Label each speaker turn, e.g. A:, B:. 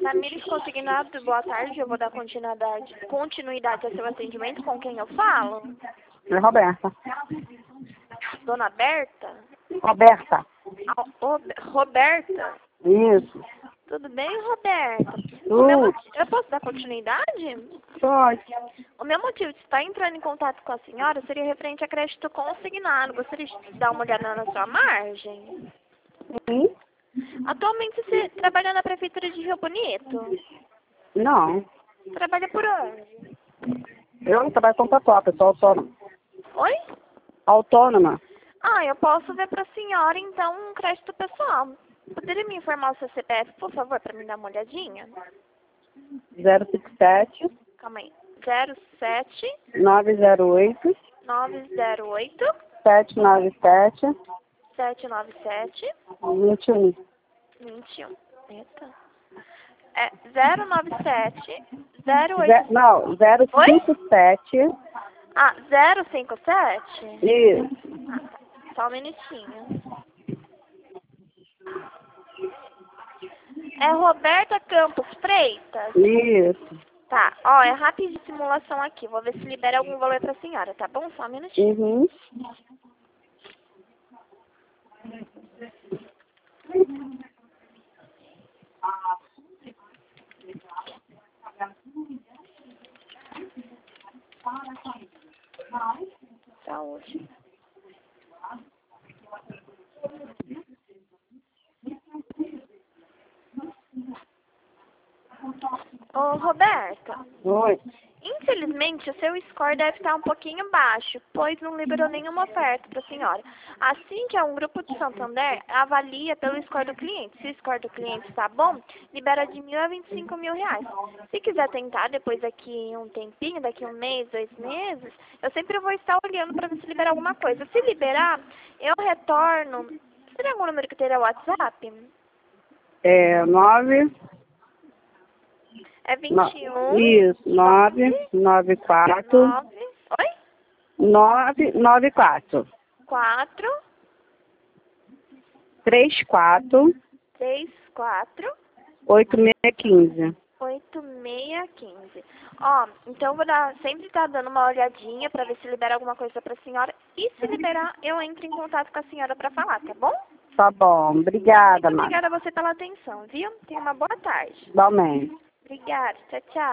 A: Tamires Consignado, boa tarde. Eu vou dar continuidade ao seu atendimento. Com quem eu falo?
B: É Roberta.
A: Dona Berta?
B: Roberta.
A: Roberta?
B: Isso.
A: Tudo bem, Roberta? Eu posso dar continuidade?
B: Pode.
A: O meu motivo de estar entrando em contato com a senhora seria referente a crédito consignado. Gostaria de dar uma olhada na sua margem?
B: Sim?
A: Atualmente você trabalha na Prefeitura de Rio Bonito?
B: Não.
A: Trabalha por onde?
B: Eu não trabalho com pacote, eu sou autônoma.
A: Oi?
B: Autônoma.
A: Ah, eu posso ver para a senhora, então, um crédito pessoal. Poderia me informar o seu CPF, por favor, para me dar uma olhadinha?
B: 057
A: Calma aí. 07
B: 908
A: 908
B: 797
A: 797
B: 21.
A: 21. Eita. É 097 08.
B: Não,
A: Oi?
B: 057.
A: Ah, 057?
B: Isso.
A: Ah, tá. Só um minutinho. É Roberta Campos Freitas?
B: Isso.
A: Tá, ó, é rápida simulação aqui. Vou ver se libera algum valor pra senhora, tá bom? Só um minutinho.
B: Uhum.
A: Saúde. Ô, Roberta,
B: Oi.
A: infelizmente o seu score deve estar um pouquinho baixo, pois não liberou nenhuma oferta para a senhora. Assim que um grupo de Santander avalia pelo score do cliente. Se o score do cliente está bom, libera de 1.000 a 25 mil reais. Se quiser tentar depois daqui um tempinho, daqui um mês, 2 meses, eu sempre vou estar olhando para ver se liberar alguma coisa. Se liberar, eu retorno. Você tem algum número que teria WhatsApp?
B: É 9.
A: É 21.
B: Isso, 994.
A: 9. Oi?
B: 994.
A: 4.
B: 34
A: 34
B: 8615.
A: 8615. Ó, então eu vou sempre estar dando uma olhadinha pra ver se libera alguma coisa pra senhora. E se liberar, eu entro em contato com a senhora pra falar, tá bom?
B: Tá bom, obrigada,
A: Muito
B: Márcia.
A: obrigada a você pela atenção, viu? Tenha uma boa tarde.
B: Igualmente.
A: Obrigada. Tchau, tchau.